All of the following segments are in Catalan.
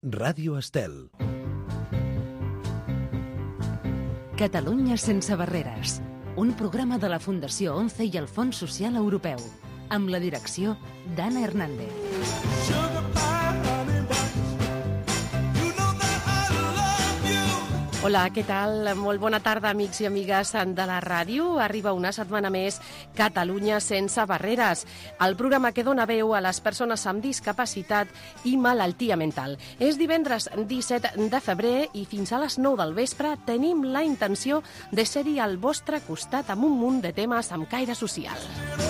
Ràdio Estel. Catalunya sense barreres. Un programa de la Fundació ONCE i el Fons Social Europeu. Amb la direcció d'Anna Hernández. Hola, què tal? Molt bona tarda, amics i amigues de la ràdio. Arriba una setmana més Catalunya sense barreres, el programa que dona veu a les persones amb discapacitat i malaltia mental. És divendres 17 de febrer i fins a les 9 del vespre tenim la intenció de ser-hi al vostre costat amb un munt de temes amb caire social.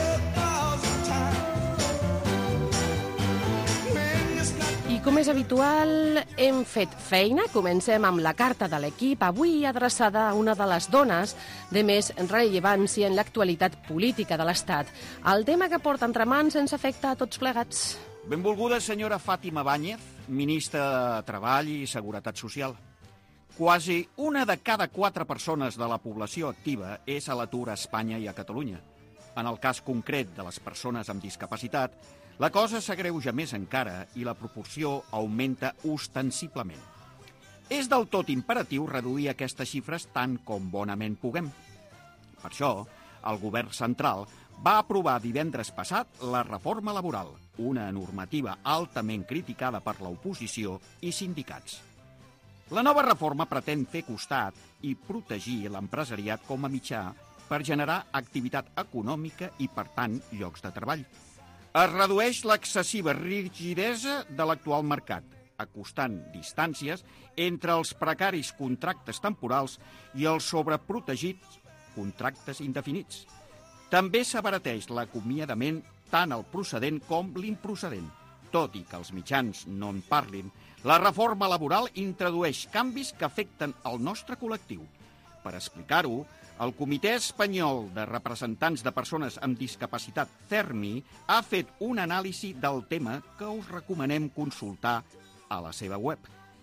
I com és habitual, hem fet feina. Comencem amb la carta de l'equip, avui adreçada a una de les dones de més rellevància en l'actualitat política de l'Estat. El tema que porta entre mans ens afecta a tots plegats. Benvolguda senyora Fàtima Báñez, ministra de Treball i Seguretat Social. Quasi una de cada 4 persones de la població activa és a l'atur a Espanya i a Catalunya. En el cas concret de les persones amb discapacitat, la cosa s'agreuja més encara i la proporció augmenta ostensiblement. És del tot imperatiu reduir aquestes xifres tant com bonament puguem. Per això, el govern central va aprovar divendres passat la reforma laboral, una normativa altament criticada per l'oposició i sindicats. La nova reforma pretén fer costat i protegir l'empresariat com a mitjà per generar activitat econòmica i, per tant, llocs de treball. Es redueix l'excessiva rigidesa de l'actual mercat, acostant distàncies entre els precaris contractes temporals i els sobreprotegits contractes indefinits. També s'abarateix l'acomiadament tant el procedent com l'improcedent. Tot i que els mitjans no en parlin, la reforma laboral introdueix canvis que afecten el nostre col·lectiu. Per explicar-ho, el Comitè Espanyol de Representants de Persones amb Discapacitat, CERMI, ha fet una anàlisi del tema que us recomanem consultar a la seva web,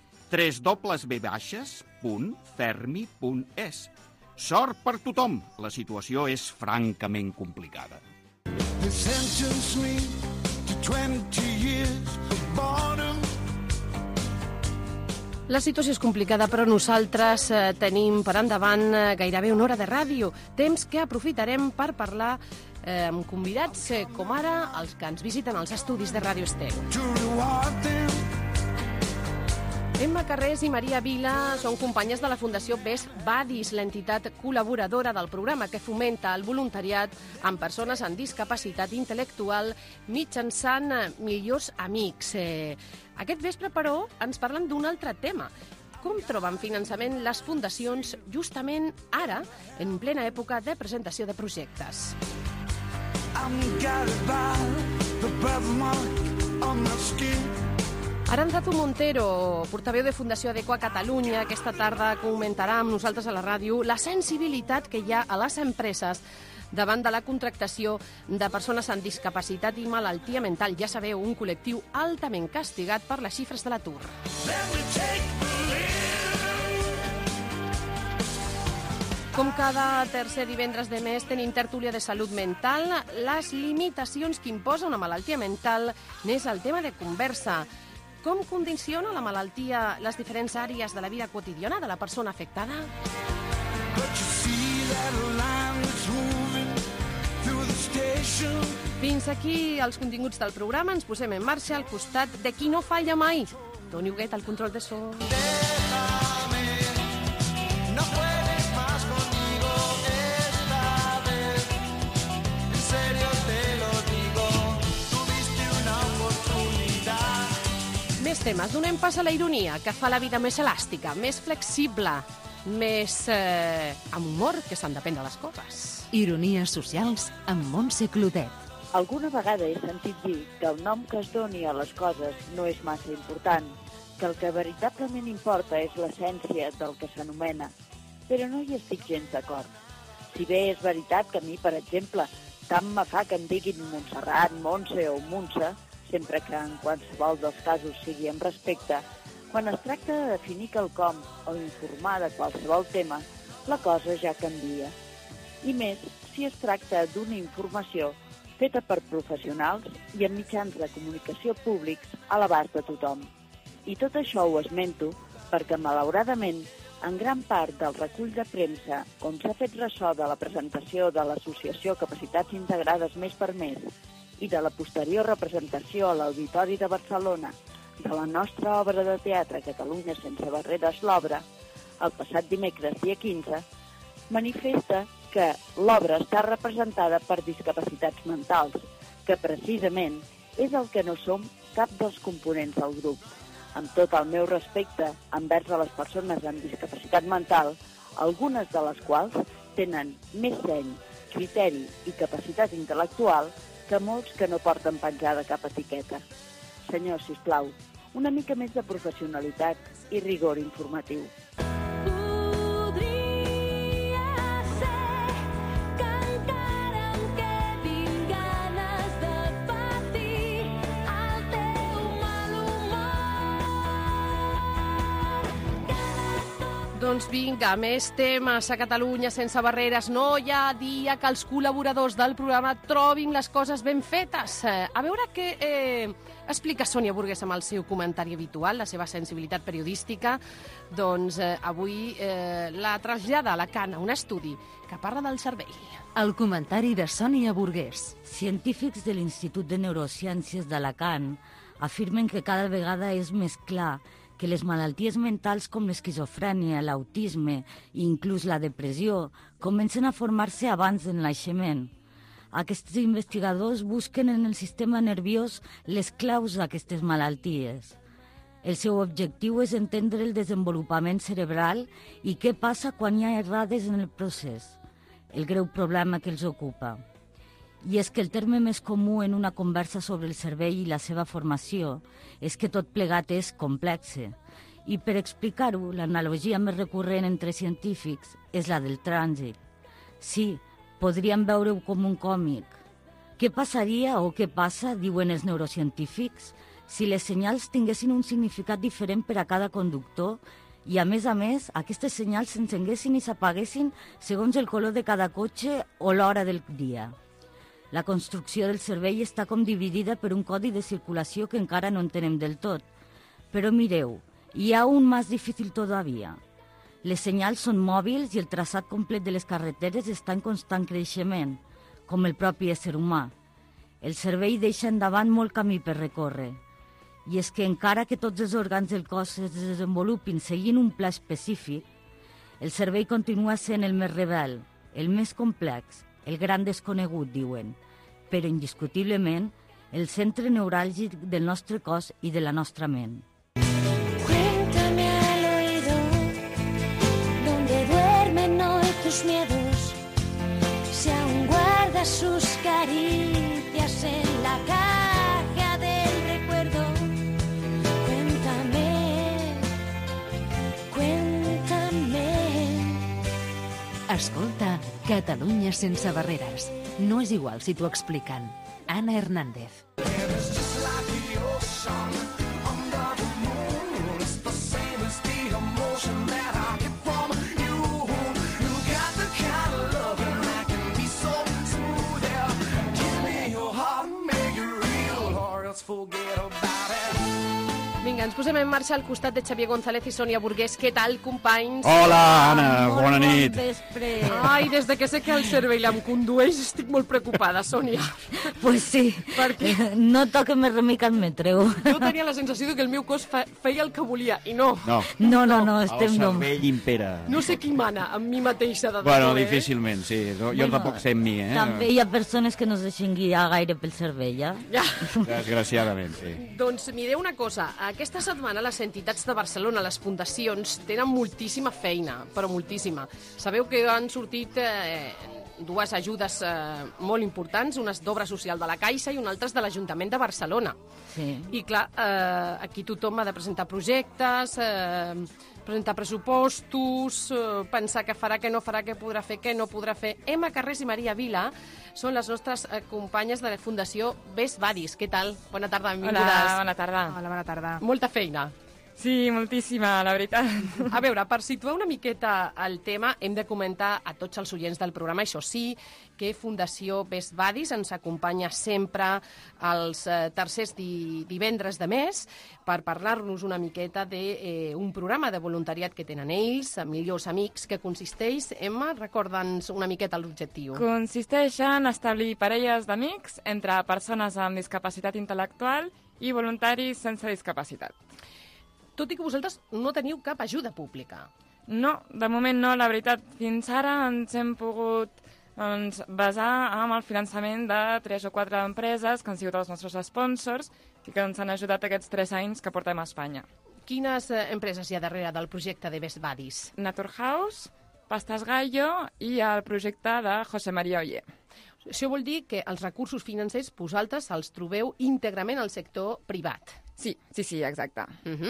www.cermi.es. Sort per tothom, la situació és francament complicada. La situació és complicada, però nosaltres tenim per endavant gairebé una hora de ràdio, temps que aprofitarem per parlar amb convidats com ara els que ens visiten als estudis de Ràdio Estel. Emma Carrés i Maria Vila són companyes de la Fundació Best Buddies, l'entitat col·laboradora del programa que fomenta el voluntariat amb persones amb discapacitat intel·lectual mitjançant Millors Amics. Aquest vespre, però, ens parlen d'un altre tema. Com troben finançament les fundacions justament ara, en plena època de presentació de projectes? Aranzazu Montero, portaveu de Fundació Adequa Catalunya, aquesta tarda comentarà amb nosaltres a la ràdio la sensibilitat que hi ha a les empreses davant de la contractació de persones amb discapacitat i malaltia mental. Ja sabeu, un col·lectiu altament castigat per les xifres de l'atur. Com cada tercer divendres de mes tenim tertúlia de salut mental. Les limitacions que imposa una malaltia mental n'és el tema de conversa. Com condiciona la malaltia les diferents àrees de la vida quotidiana de la persona afectada? Fins aquí els continguts del programa. Ens posem en marxa al costat de qui no falla mai. Toni Huguet, al control de so. Més temes. Donem pas a la ironia, que fa la vida més elàstica, més flexible, més amb humor, que s'han de prendre les coses. Ironies socials amb Montse Clotet. Alguna vegada he sentit dir que el nom que es doni a les coses no és massa important, que el que veritablement importa és l'essència del que s'anomena, però no hi estic gens d'acord. Si bé és veritat que a mi, per exemple, tant me fa que em diguin Montserrat, Montse o Montse, sempre que en qualsevol dels casos sigui amb respecte, quan es tracta de definir quelcom o informar de qualsevol tema, la cosa ja canvia. I més si es tracta d'una informació feta per professionals i amb mitjans de comunicació públics a l'abast de tothom. I tot això ho esmento perquè, malauradament, en gran part del recull de premsa on s'ha fet ressò de la presentació de l'Associació Capacitats Integrades Mes per Mes i de la posterior representació a l'Auditori de Barcelona de la nostra obra de teatre Catalunya sense barreres, l'obra, el passat dimecres, dia 15, manifesta que l'obra està representada per discapacitats mentals, que precisament és el que no som cap dels components del grup. Amb tot el meu respecte envers a les persones amb discapacitat mental, algunes de les quals tenen més seny, criteri i capacitat intel·lectual que molts que no porten penjada cap etiqueta. Senyor, sisplau, una mica més de professionalitat i rigor informatiu. Doncs vinga, més temes a Catalunya sense barreres. No hi ha dia que els col·laboradors del programa trobin les coses ben fetes. A veure què explica Sònia Burgués amb el seu comentari habitual, la seva sensibilitat periodística. Doncs avui la trasllada a Alacant a un estudi que parla del cervell. El comentari de Sònia Burgués. Científics de l'Institut de Neurociències d'Alacant afirmen que cada vegada és més clar que les malalties mentals com l'esquizofrènia, l'autisme i inclús la depressió comencen a formar-se abans del naixement. Aquests investigadors busquen en el sistema nerviós les claus d'aquestes malalties. El seu objectiu és entendre el desenvolupament cerebral i què passa quan hi ha errades en el procés, el greu problema que els ocupa. I és que el terme més comú en una conversa sobre el cervell i la seva formació és que tot plegat és complexe. I per explicar-ho, l'analogia més recurrent entre científics és la del trànsit. Sí, podríem veure-ho com un còmic. Què passaria o què passa, diuen els neurocientífics, si les senyals tinguessin un significat diferent per a cada conductor i, a més, aquestes senyals s'encenguessin i s'apaguessin segons el color de cada cotxe o l'hora del dia? La construcció del cervell està com dividida per un codi de circulació que encara no entenem del tot. Però mireu, hi ha un més difícil todavía. Les senyals són mòbils i el traçat complet de les carreteres està en constant creixement, com el propi ésser humà. El cervell deixa endavant molt camí per recórrer. I és que encara que tots els òrgans del cos es desenvolupin seguint un pla específic, el cervell continua sent el més rebel, el més complex, el gran desconegut, diuen, però indiscutiblement el centre neuràlgic del nostre cos i de la nostra ment. Cuéntame al oído donde duermen hoy tus miedos, si aún guardas sus caricias en la caja del recuerdo. Cuéntame. Escolta Catalunya sense barreres. No és igual si t'ho expliquen. Ana Hernández. Vinga, ens posem en marxa al costat de Xavier González i Sònia Burgués. Què tal, companys? Hola, Anna, bona nit. Bon vespre. Ai, des de que sé que el cervell em condueix estic molt preocupada, Sònia. Pues sí, Perquè no toca més remei que el metreu. jo tenia la sensació que el meu cos feia el que volia, i no. No, No, el estem no. cervell impera. No sé qui mana amb mi mateixa de debò, Bueno, difícilment, sí. Jo tampoc sé en mi, També hi ha persones que no es deixen guiar gaire pel cervell, Ja. Desgraciadament, sí. Doncs mireu una cosa, aquesta setmana les entitats de Barcelona, les fundacions, tenen moltíssima feina, però moltíssima. Sabeu que han sortit dues ajudes molt importants, unes d'obra social de la Caixa i una altra de l'Ajuntament de Barcelona. Sí. I clar, aquí tothom ha de presentar projectes, presentar pressupostos, pensar què farà, què no farà, què podrà fer, què no podrà fer. Emma Carrés i Maria Vila són les nostres companyes de la Fundació Best Buddies. Què tal? Bona tarda, benvingudes. Hola, bona tarda. Hola, bona tarda. Molta feina. Sí, moltíssima, la veritat. A veure, per situar una miqueta el tema, hem de comentar a tots els oients del programa, això sí, que Fundació Best Buddies ens acompanya sempre els tercers divendres de mes per parlar-nos una miqueta d'un programa de voluntariat que tenen ells, Millors Amics, que consisteix, Emma, recorda'ns una miqueta l'objectiu. Consisteix en establir parelles d'amics entre persones amb discapacitat intel·lectual i voluntaris sense discapacitat. Tot i que vosaltres no teniu cap ajuda pública. No, de moment no, la veritat. Fins ara ens hem pogut basar amb el finançament de 3 o 4 empreses que han sigut els nostres sponsors i que ens han ajudat aquests 3 anys que portem a Espanya. Quines empreses hi ha darrere del projecte de Best Buddies? Naturhaus, Pastas Gallo i el projecte de José María Oller. Això vol dir que els recursos financers vosaltres els trobeu íntegrament al sector privat. Sí, exacte.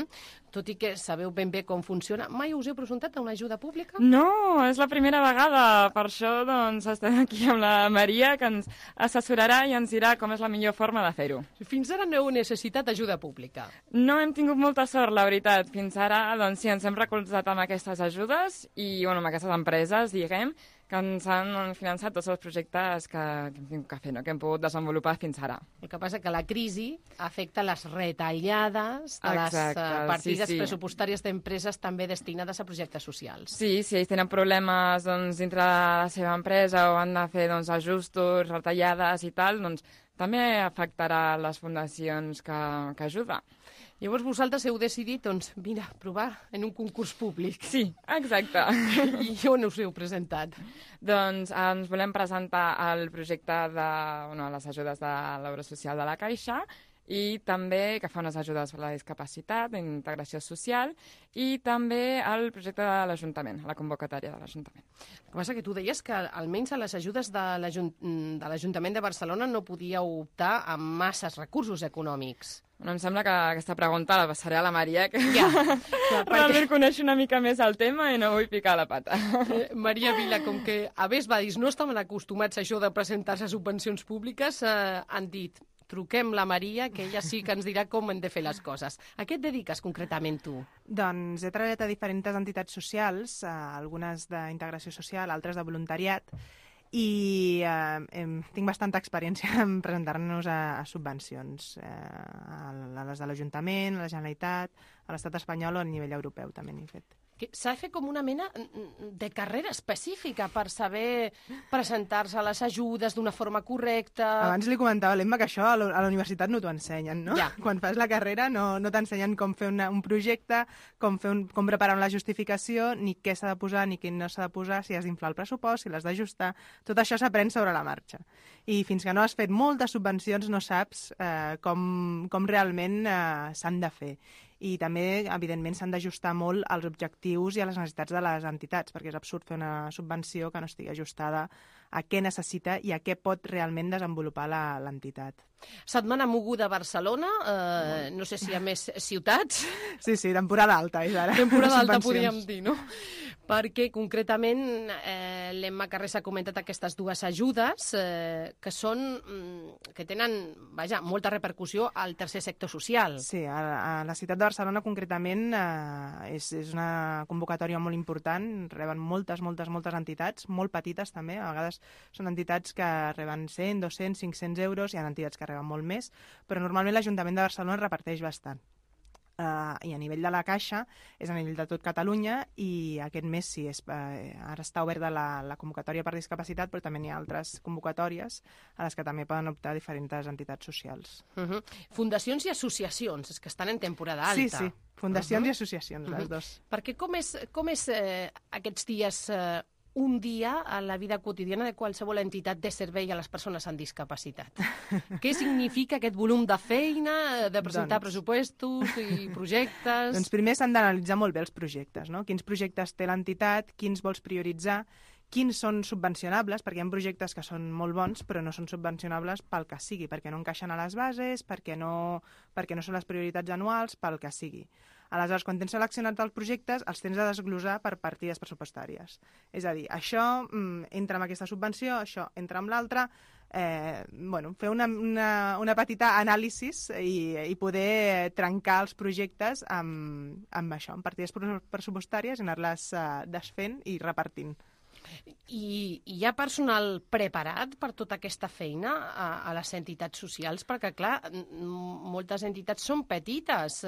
Tot i que sabeu ben bé com funciona, mai us heu presentat a una ajuda pública? No, és la primera vegada. Per això estem aquí amb la Maria, que ens assessorarà i ens dirà com és la millor forma de fer-ho. Fins ara no heu necessitat ajuda pública. No hem tingut molta sort, la veritat. Fins ara, sí, ens hem recolzat amb aquestes ajudes i, amb aquestes empreses, diguem, que ens han finançat tots els projectes que hem tingut que fer, que hem pogut desenvolupar fins ara. El que passa és que la crisi afecta les retallades de les partides pressupostàries d'empreses també destinades a projectes socials. Sí, si ells tenen problemes dintre de la seva empresa o han de fer ajustos, retallades i tal, també afectarà les fundacions que ajuda. Llavors vosaltres heu decidit, provar en un concurs públic. Sí, exacte. I on us heu presentat? Ens volem presentar al projecte de les ajudes de l'Obra Social de la Caixa i també que fa unes ajudes per la discapacitat, integració social, i també al projecte de l'Ajuntament, a la convocatòria de l'Ajuntament. El que passa que tu deies que almenys a les ajudes de l'Ajuntament de Barcelona no podíeu optar amb masses recursos econòmics. Em sembla que aquesta pregunta la passaré a la Maria, que realment coneix una mica més el tema i no vull picar la pata. Maria Vila, com que a Best Buddies no estaven acostumats a això de presentar-se a subvencions públiques, han dit: truquem la Maria, que ella sí que ens dirà com hem de fer les coses. A què et dediques concretament tu? Doncs he treballat a diferents entitats socials, algunes d'integració social, altres de voluntariat, i tinc bastanta experiència en presentar-nos a subvencions, a les de l'Ajuntament, a la Generalitat, a l'Estat espanyol o a nivell europeu també n'he fet. S'ha de fer com una mena de carrera específica per saber presentar-se a les ajudes d'una forma correcta. Abans li comentava a l'Emma que això a la universitat no t'ho ensenyen, no? Ja. Quan fas la carrera no t'ensenyen com fer un projecte, com preparar la justificació, ni què s'ha de posar, ni què no s'ha de posar, si has d'inflar el pressupost, si l'has d'ajustar. Tot això s'aprèn sobre la marxa. I fins que no has fet moltes subvencions no saps com realment s'han de fer. I també, evidentment, s'han d'ajustar molt als objectius i a les necessitats de les entitats, perquè és absurd fer una subvenció que no estigui ajustada a què necessita i a què pot realment desenvolupar l'entitat. Setmana moguda a Barcelona, no sé si hi ha més ciutats. Sí, temporada alta és ara. Temporada alta podríem dir, no? Perquè concretament l'Emma Carrés ha comentat aquestes dues ajudes que tenen, molta repercussió al tercer sector social. Sí, a la ciutat de Barcelona concretament és una convocatòria molt important, reben moltes entitats, molt petites també, a vegades són entitats que reben 100, 200, 500 euros, hi ha entitats que reben molt més, però normalment l'Ajuntament de Barcelona reparteix bastant. I a nivell de la Caixa és a nivell de tot Catalunya i aquest mes sí, ara està oberta la convocatòria per discapacitat, però també hi ha altres convocatòries a les que també poden optar diferents entitats socials. Fundacions i associacions, és que estan en temporada alta. Sí, fundacions i associacions, les dos. Perquè com és aquests dies un dia a la vida quotidiana de qualsevol entitat de servei a les persones amb discapacitat? Què significa aquest volum de feina, de presentar pressupostos i projectes? Doncs primer s'han d'analitzar molt bé els projectes, no? Quins projectes té l'entitat, quins vols prioritzar, quins són subvencionables, perquè hi ha projectes que són molt bons però no són subvencionables pel que sigui, perquè no encaixen a les bases, perquè no són les prioritats anuals, pel que sigui. Aleshores, quan tens seleccionat els projectes, els tens de desglosar per partides pressupostàries. És a dir, això entra amb aquesta subvenció, això entra amb l'altra, fer una petita anàlisis i poder trencar els projectes amb això, amb partides pressupostàries, anar-les desfent i repartint. I hi ha personal preparat per tota aquesta feina a les entitats socials? Perquè, clar, moltes entitats són petites,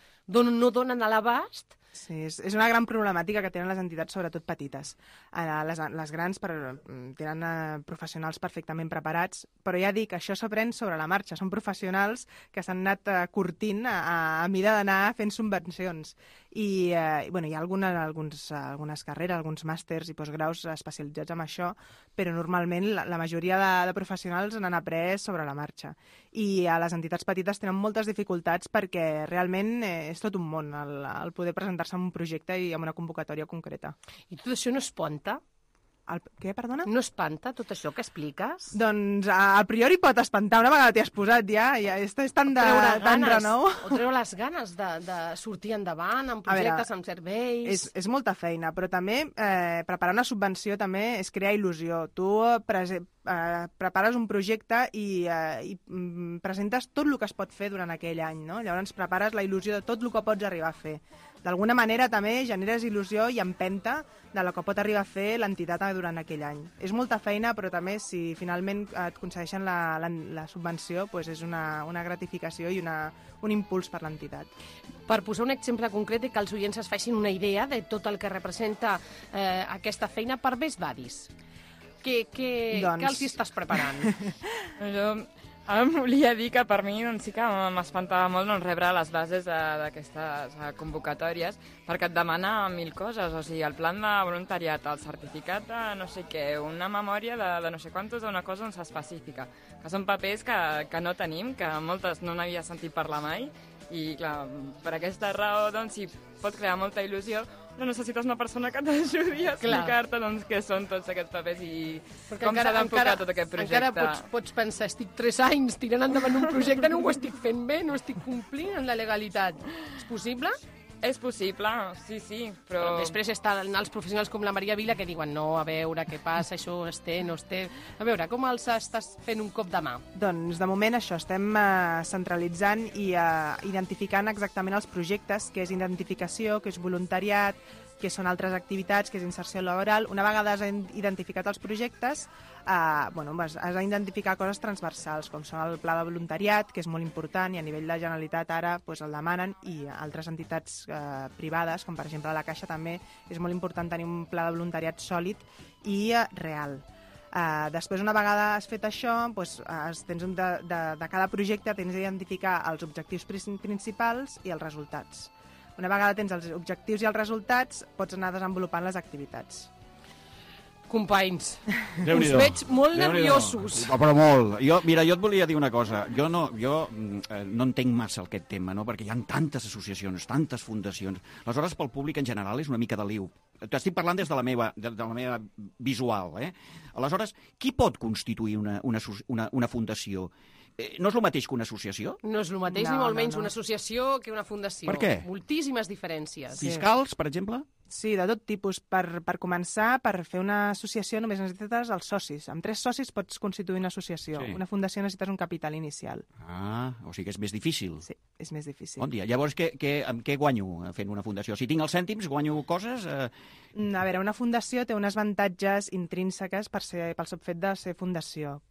no donen a l'abast. Sí, és una gran problemàtica que tenen les entitats, sobretot petites. Les grans tenen professionals perfectament preparats, però ja dic, això s'aprèn sobre la marxa. Són professionals que s'han anat curtint a mida d'anar fent subvencions. I hi ha algunes carreres, alguns màsters i postgraus especialitzats en això, però normalment la majoria de professionals n'han après sobre la marxa. I a les entitats petites tenen moltes dificultats perquè realment és tot un món el poder presentar-se en un projecte i en una convocatòria concreta. I tot això no espanta? Què, perdona? No espanta tot això que expliques? Doncs a priori pot espantar, una vegada t'hi has posat ja és tant renou. O treu les ganes de sortir endavant amb projectes, amb serveis... És molta feina, però també preparar una subvenció també és crear il·lusió. Tu prepares un projecte i presentes tot el que es pot fer durant aquell any, no? Llavors prepares la il·lusió de tot el que pots arribar a fer. D'alguna manera també generes il·lusió i empenta de la que pot arribar a fer l'entitat durant aquell any. És molta feina, però també si finalment et concedeixen la subvenció, doncs és una gratificació i un impuls per l'entitat. Per posar un exemple concret i que els oients es facin una idea de tot el que representa aquesta feina per Best Buddies. Què els hi estàs preparant? Jo em volia dir que per mi sí que m'espantava molt rebre les bases d'aquestes convocatòries, perquè et demana 1000 coses, o sigui, el plan de voluntariat, el certificat de no sé què, una memòria de no sé quantos d'una cosa específica, que són papers que no tenim, que moltes no n'havia sentit parlar mai, i clar, per aquesta raó doncs, si pot crear molta il·lusió, no necessites una persona que t'ajudi a explicar-te què són tots aquests papers i com s'ha d'enfocar tot aquest projecte. Encara pots pensar, estic 3 anys tirant endavant un projecte, no ho estic fent bé, no estic complint amb la legalitat. És possible? És possible, sí, però... Després estan els professionals com la Maria Vila que diuen no, a veure què passa, això es té, no es té... A veure, com els estàs fent un cop de mà? Doncs de moment això, estem centralitzant i identificant exactament els projectes, que és identificació, que és voluntariat, que són altres activitats, que és inserció laboral. Una vegada has identificat els projectes, has d'identificar coses transversals, com són el pla de voluntariat, que és molt important, i a nivell de Generalitat ara el demanen, i altres entitats privades, com per exemple la Caixa també, és molt important tenir un pla de voluntariat sòlid i real. Després, una vegada has fet això, de cada projecte tens d'identificar els objectius principals i els resultats. Una vegada tens els objectius i els resultats, pots anar desenvolupant les activitats. Companys, us veig molt nerviosos. Però molt. Jo et volia dir una cosa. Jo no entenc massa aquest tema, no? Perquè hi ha tantes associacions, tantes fundacions. Aleshores, pel públic en general és una mica de liu. T'estic parlant des de la meva visual. Aleshores, qui pot constituir una fundació? No és el mateix que una associació? No és el mateix, ni molt menys una associació que una fundació. Per què? Moltíssimes diferències. Fiscals, per exemple? Sí, de tot tipus. Per començar, per fer una associació només necessites els socis. Amb 3 socis pots constituir una associació. Sí. Una fundació necessites un capital inicial. O sigui que és més difícil. Sí, és més difícil. Bon dia. Llavors, amb què guanyo fent una fundació? Si tinc els cèntims, guanyo coses? A veure, una fundació té uns avantatges intrínseques pel sol fet de ser fundació.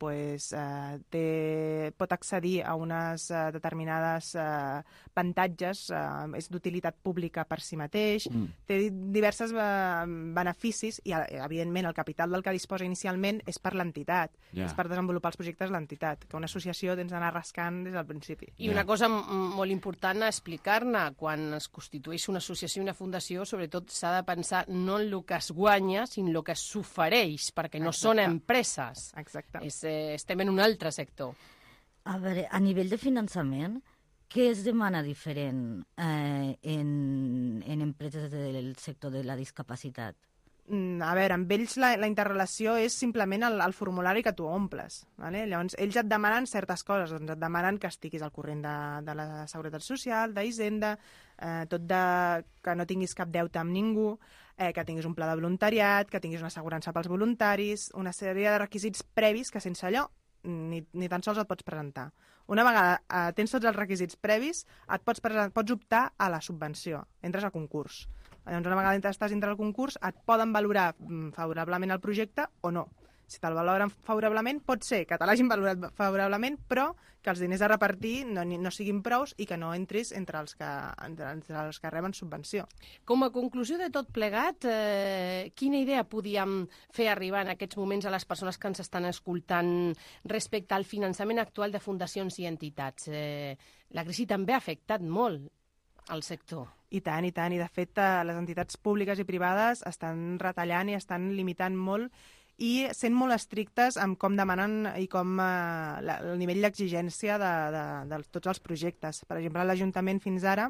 Pot accedir a unes determinades avantatges, és d'utilitat pública per si mateix, té diversos beneficis i, evidentment, el capital del que disposa inicialment és per l'entitat, és per desenvolupar els projectes de l'entitat, que una associació tens d'anar rascant des del principi. I una cosa molt important a explicar-ne, quan es constitueix una associació i una fundació, sobretot s'ha de pensar no en el que es guanya, sinó en el que s'ofereix, perquè no són empreses. Exacte. Estem en un altre sector. A veure, a nivell de finançament, què es demana diferent en empreses del sector de la discapacitat? A veure, amb ells la interrelació és simplement el formulari que tu omples. Vale? Llavors, ells et demanen certes coses. Doncs et demanen que estiguis al corrent de la Seguretat Social, d'Hisenda, que no tinguis cap deute amb ningú, que tinguis un pla de voluntariat, que tinguis una assegurança pels voluntaris, una sèrie de requisits previs que sense allò ni tan sols et pots presentar. Una vegada tens tots els requisits previs, pots optar a la subvenció, entres a concurs. Llavors, una vegada estàs dintre del concurs, et poden valorar favorablement el projecte o no. Si te'l valoren favorablement, pot ser que te l'hagin valorat favorablement, però que els diners a repartir no siguin prous i que no entris entre els que reben subvenció. Com a conclusió de tot plegat, quina idea podíem fer arribar en aquests moments a les persones que ens estan escoltant respecte al finançament actual de fundacions i entitats? La crisi també ha afectat molt al sector. I tant, i tant. I de fet, les entitats públiques i privades estan retallant i estan limitant molt i sent molt estrictes amb com demanen i com el nivell d'exigència de tots els projectes. Per exemple, l'Ajuntament fins ara,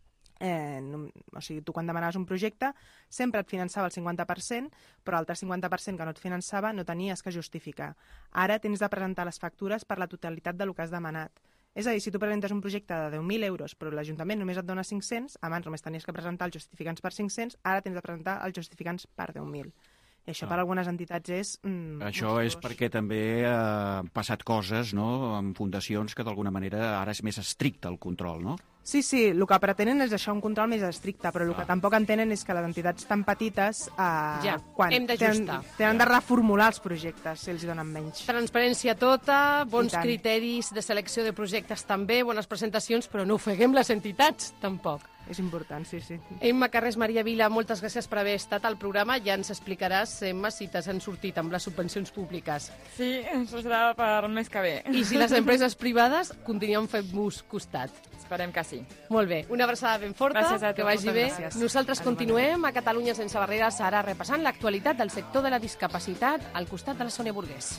tu quan demanaves un projecte sempre et finançava el 50%, però l'altre 50% que no et finançava no tenies que justificar. Ara tens de presentar les factures per la totalitat del que has demanat. És a dir, si tu presentes un projecte de 10.000 euros però l'Ajuntament només et dona 500, abans només tenies que presentar els justificants per 500, ara tens de presentar els justificants per 10.000. I això per algunes entitats és... Això és perquè també han passat coses, no?, en fundacions que d'alguna manera ara és més estricte el control, no? Sí, el que pretenen és això, un control més estricte, però el que tampoc entenen és que les entitats tan petites hem d'ajustar. Tenen de reformular els projectes si els donen menys. Transparència tota, bons criteris de selecció de projectes també, bones presentacions, però no ofeguem les entitats, tampoc. És important, sí. Emma Carrés, Maria Vila, moltes gràcies per haver estat al programa. Ja ens explicaràs, Emma, si t'has sortit amb les subvencions públiques. Sí, això serà per el mes que ve. I si les empreses privades continuen fent-vos costat. Esperem que sí. Molt bé, una abraçada ben forta, gràcies a tu, que vagi bé. Gràcies. Nosaltres continuem a Catalunya sense barreres, ara repassant l'actualitat del sector de la discapacitat al costat de la Sònia Burgués.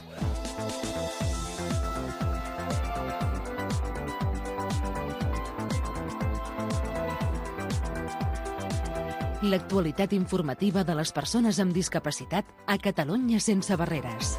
L'actualitat informativa de les persones amb discapacitat a Catalunya sense barreres.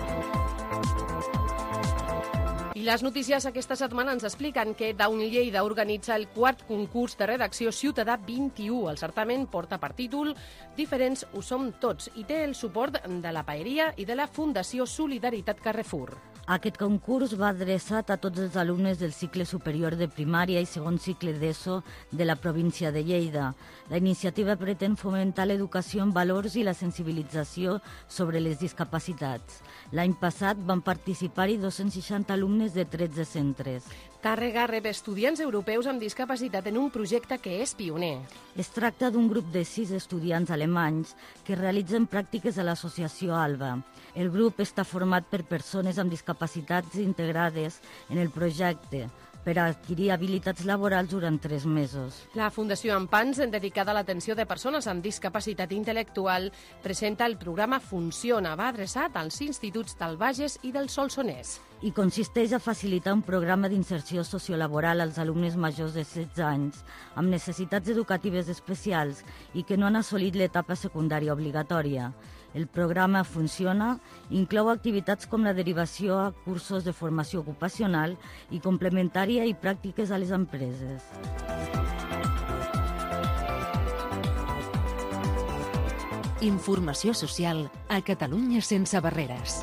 I les notícies aquesta setmana ens expliquen que Down Lleida organitza el 4 concurs de redacció Ciutadà 21. El certamen porta per títol Diferents ho som tots i té el suport de la Paeria i de la Fundació Solidaritat Carrefour. Aquest concurs va adreçat a tots els alumnes del cicle superior de primària i segon cicle d'ESO de la província de Lleida. La iniciativa pretén fomentar l'educació en valors i la sensibilització sobre les discapacitats. L'any passat van participar-hi 260 alumnes de 13 centres. Tàrrega rep estudiants europeus amb discapacitat en un projecte que és pioner. Es tracta d'un grup de 6 estudiants alemanys que realitzen pràctiques a l'associació ALBA. El grup està format per persones amb discapacitats integrades en el projecte per a adquirir habilitats laborals durant 3 mesos. La Fundació Ampans, dedicada a l'atenció de persones amb discapacitat intel·lectual, presenta el programa Funciona, va adreçat als instituts del Bages i del Solsonès. I consisteix a facilitar un programa d'inserció sociolaboral als alumnes majors de 16 anys amb necessitats educatives especials i que no han assolit l'etapa secundària obligatòria. El programa Funciona inclou activitats com la derivació a cursos de formació ocupacional i complementària i pràctiques a les empreses. Informació social a Catalunya sense barreres.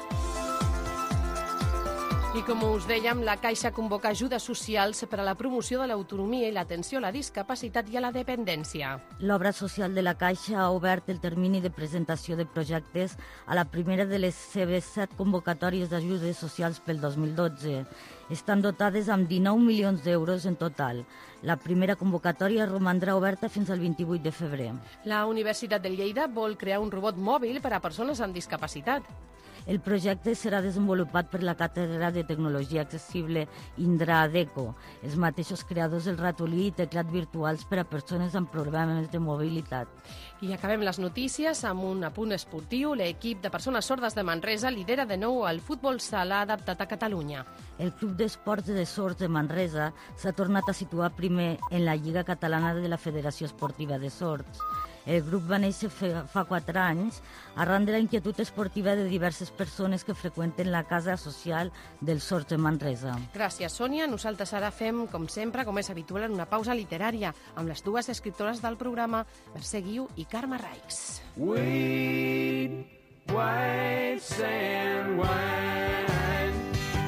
I com us dèiem, la Caixa convoca ajudes socials per a la promoció de l'autonomia i l'atenció a la discapacitat i a la dependència. L'obra social de la Caixa ha obert el termini de presentació de projectes a la primera de les seves 7 convocatòries d'ajudes socials pel 2012. Estan dotades amb 19 milions d'euros en total. La primera convocatòria romandrà oberta fins al 28 de febrer. La Universitat de Lleida vol crear un robot mòbil per a persones amb discapacitat. El projecte serà desenvolupat per la Càtedra de Tecnologia Accessible Indra Adeco, els mateixos creadors del ratolí i teclat virtuals per a persones amb problemes de mobilitat. I acabem les notícies amb un apunt esportiu. L'equip de persones sordes de Manresa lidera de nou el futbol sala adaptat a Catalunya. El Club d'Esports de Sords de Manresa s'ha tornat a situar primer en la Lliga Catalana de la Federació Esportiva de Sords. El grup va néixer fa 4 anys arran de la inquietud esportiva de diverses persones que freqüenten la casa social dels Sords de Manresa. Gràcies, Sònia. Nosaltres ara fem, com sempre, com és habitual, una pausa literària amb les 2 escriptores del programa, Mercè Guiu i Carme Raix. Wait, white sand wine.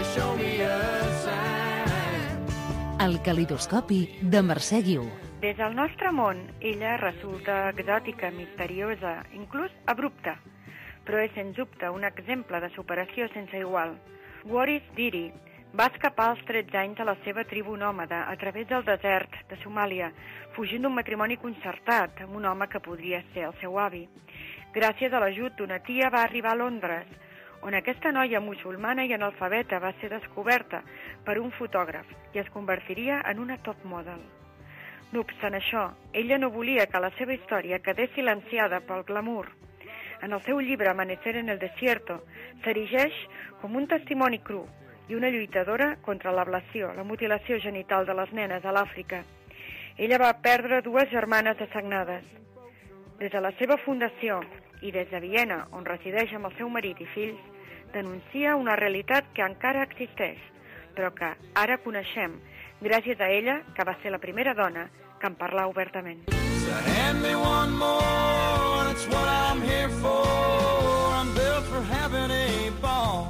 you show me a sign. El calidoscopi de Mercè Guiu. Des del nostre món, ella resulta exòtica, misteriosa, inclús abrupta, però és, sens dubte, un exemple de superació sense igual. Waris Diri va escapar als 13 anys a la seva tribu nòmada a través del desert de Somàlia, fugint d'un matrimoni concertat amb un home que podria ser el seu avi. Gràcies a l'ajut d'una tia va arribar a Londres, on aquesta noia musulmana i analfabeta va ser descoberta per un fotògraf i es convertiria en una top model. No obstant això, ella no volia que la seva història quedés silenciada pel glamour. En el seu llibre Amanecer en el desierto s'erigeix com un testimoni cru i una lluitadora contra l'ablació, la mutilació genital de les nenes a l'Àfrica. Ella va perdre 2 germanes assagnades. Des de la seva fundació i des de Viena, on resideix amb el seu marit i fills, denuncia una realitat que encara existeix, però que ara coneixem gràcies a ella, que va ser la primera dona que en parla obertament. So hand me one more, that's what I'm here for. I'm built for having a ball.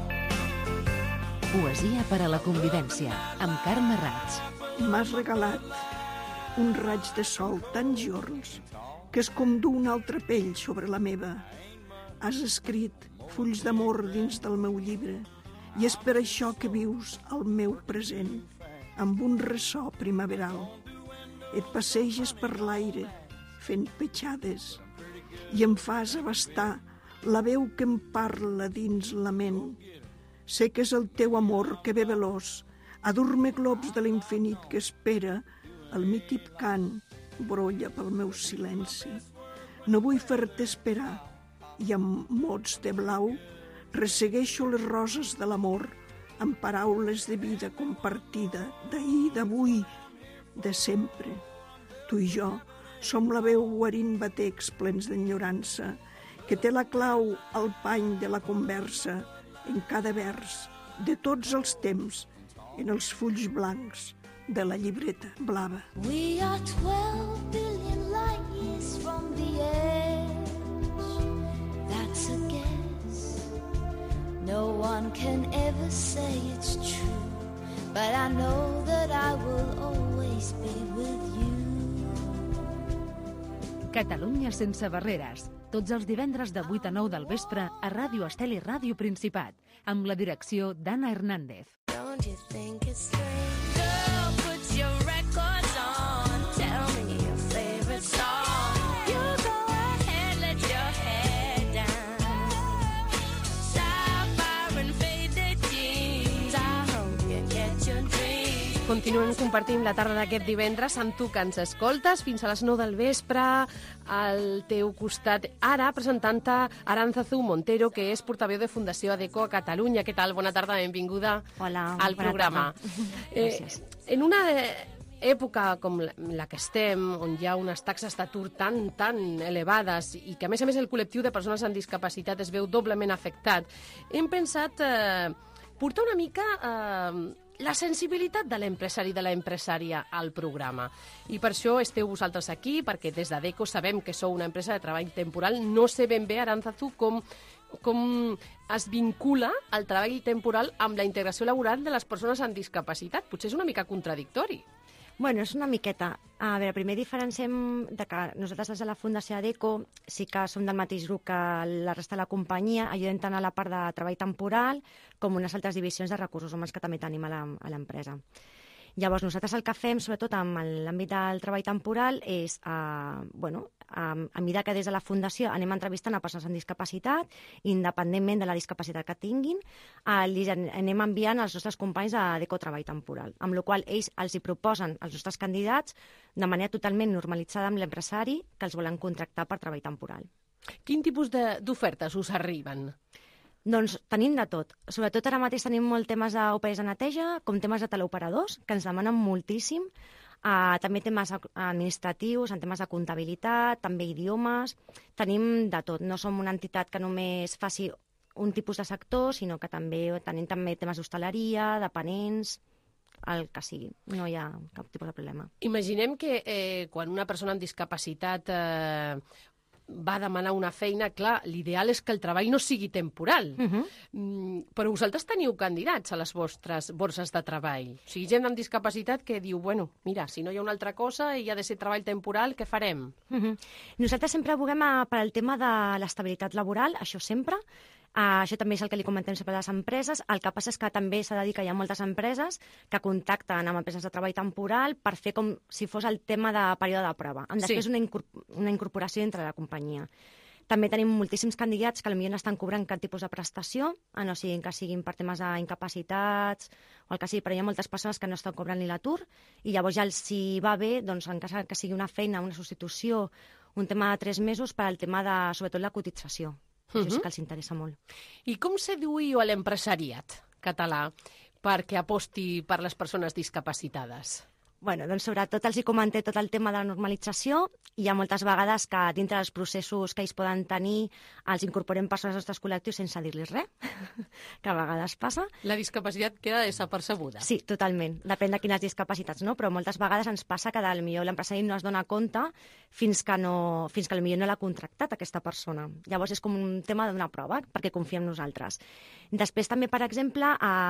Poesia per a la convivència, amb Carme Raig. M'has regalat un raig de sol tan jorns que és com dur una altra pell sobre la meva. Has escrit fulls d'amor dins del meu llibre i és per això que vius al meu present, amb un ressò primaveral. Et passeges per l'aire, fent petjades, i em fas abastar la veu que em parla dins la ment. Sé que és el teu amor que ve veloç, a dur-me globs de l'infinit que espera, el mi tip cant brolla pel meu silenci. No vull fer-te esperar, i amb mots de blau ressegueixo les roses de l'amor amb paraules de vida compartida, d'ahir, d'avui, de sempre. Tu i jo som la veu guarint batecs plens d'enyorança, que té la clau al pany de la conversa, en cada vers, de tots els temps, en els fulls blancs de la llibreta blava. We are 12 billion light years from the edge. That's a guess. No one can ever say it's true, but I know that I will always be with you. Catalunya sense barreres. Tots els divendres de 8 a 9 del vespre a Ràdio Estel i Ràdio Principat, amb la direcció d'Anna Hernández. Don't you think it's strange? Girl, put your records on. Tell me your favorite song. You go ahead, let your head down. Sapphire and faded jeans. I hope you get your dreams. Continuem compartint la tarda d'aquest divendres amb tu que ens escoltes fins a les 9 del vespre al teu costat. Ara presentant-te Arantzazu Montero, que és portaveu de Fundació ADECO a Catalunya. Què tal? Bona tarda, benvinguda. Hola, al programa. Gràcies. En una època com la que estem, on hi ha unes taxes d'atur tan elevades i que, a més, el col·lectiu de persones amb discapacitat es veu doblement afectat, hem pensat portar una mica la sensibilitat de l'empresari i de l'empresària al programa. I per això esteu vosaltres aquí, perquè des d'ADECO sabem que sou una empresa de treball temporal. No sé ben bé, Arantzazu, com es vincula el treball temporal amb la integració laboral de les persones amb discapacitat. Potser és una mica contradictori. Bueno, és una miqueta. A veure, primer diferenciem de que nosaltres des de la Fundació ADECO sí que som del mateix grup que la resta de la companyia, ajudem tant a la part de treball temporal com unes altres divisions de recursos humans que també tenim a l'empresa. Llavors, nosaltres el que fem, sobretot en l'àmbit del treball temporal, és, a mesura que des de la Fundació anem entrevistant a persones amb discapacitat, independentment de la discapacitat que tinguin, li anem enviant als nostres companys d'ADECO Treball Temporal, amb la qual cosa ells els hi proposen als nostres candidats de manera totalment normalitzada amb l'empresari que els volen contractar per treball temporal. Quin tipus d'ofertes us arriben? Doncs tenim de tot. Sobretot ara mateix tenim molt temes d'operadors de neteja, com temes de teleoperadors, que ens demanen moltíssim. També temes administratius, en temes de comptabilitat, també idiomes. Tenim de tot. No som una entitat que només faci un tipus de sector, sinó que també tenim temes d'hostaleria, dependents, el que sigui. No hi ha cap tipus de problema. Imaginem que quan una persona amb discapacitat va demanar una feina, clar, l'ideal és que el treball no sigui temporal. Però vosaltres teniu candidats a les vostres borses de treball. O sigui, gent amb discapacitat que diu, bueno, mira, si no hi ha una altra cosa i ha de ser treball temporal, què farem? Nosaltres sempre aboguem per al tema de l'estabilitat laboral, això sempre. Això també és el que li comentem sempre a les empreses. El que passa és que també s'ha de dir que hi ha moltes empreses que contacten amb empreses de treball temporal per fer com si fos el tema de període de prova, amb després una incorporació entre la companyia. També tenim moltíssims candidats que potser no estan cobrant cap tipus de prestació, no siguin que siguin per temes d'incapacitats o el que sigui, però hi ha moltes persones que no estan cobrant ni l'atur i llavors ja si va bé, doncs en cas que sigui una feina, una substitució, un tema de 3 mesos per al tema de, sobretot, la cotització. Això sí que els interessa molt. I com seduïu a l'empresariat català perquè aposti per les persones discapacitades? Bueno, doncs sobretot els hi comenté tot el tema de la normalització. Hi ha moltes vegades que dintre dels processos que ells poden tenir els incorporem persones als nostres col·lectius sense dir-los res, que a vegades passa. La discapacitat queda desapercebuda. Sí, totalment. Depèn de quines discapacitats, no? Però moltes vegades ens passa que potser l'empresari no es dona compte fins que potser no l'ha contractat aquesta persona. Llavors és com un tema d'una prova, perquè confia en nosaltres. Després també, per exemple,